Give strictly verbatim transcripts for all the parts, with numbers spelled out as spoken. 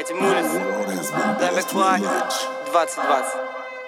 Этим улиц, Дамбек Флай, двадцать двадцать.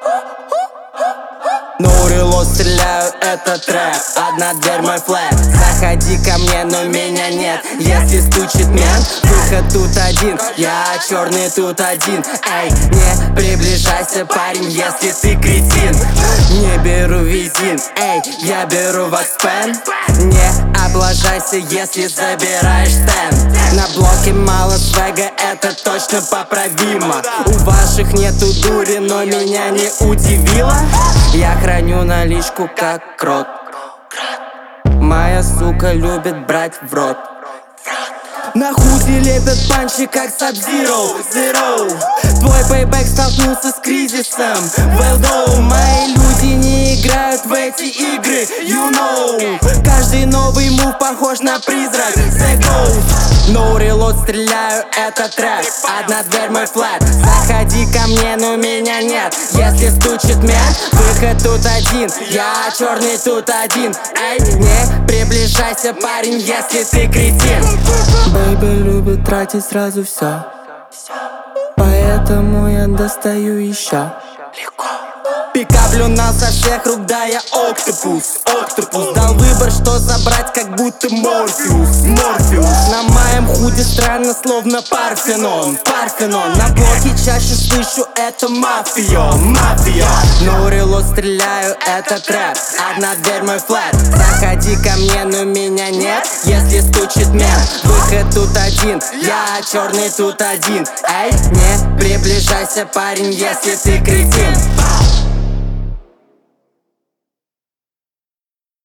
No reload, стреляю, это трэп. Одна дверь, мой флэт. Заходи ко мне, но меня нет. Если стучит мент, выход тут один. Я черный тут один. Эй, не приближайся, парень, если ты кретин. Не беру визин, эй, я беру вакспен. Не облажайся, если забираешь стенд. На блоке мало свега, это точно поправимо. У ваших нету дури, но меня не удивило. Я храню наличку как крот. Моя сука любит брать в рот. На худи лепят панчи как Sub-Zero, Zero. Твой пейбэк столкнулся с кризисом. Well go, мои люди не играют в эти игры, you know. Каждый новый мув похож на призрак, The Ghost. No reload, стреляю, это трэп. Одна дверь, мой флэт. Заходи ко мне, но меня нет. Если стучит мент, выход тут один. Я черный тут один. Эй, не приближайся, парень, если ты кретин. Бэйби любит тратить сразу все, поэтому я достаю еще. Пикаплю нас со всех рук, да я октопус, октопус. Дал выбор, что забрать, как будто Морфеус, Морфеус. На моем худе странно, словно Парфенон, Парфенон. На блоке чаще слышу, это мафия, мафия. No reload, стреляю, это трэп. Одна дверь, мой флэт. Заходи ко мне, но меня нет. Если стучит мент, выход тут один. Я черный тут один. Эй, не приближайся, парень, если ты кретин.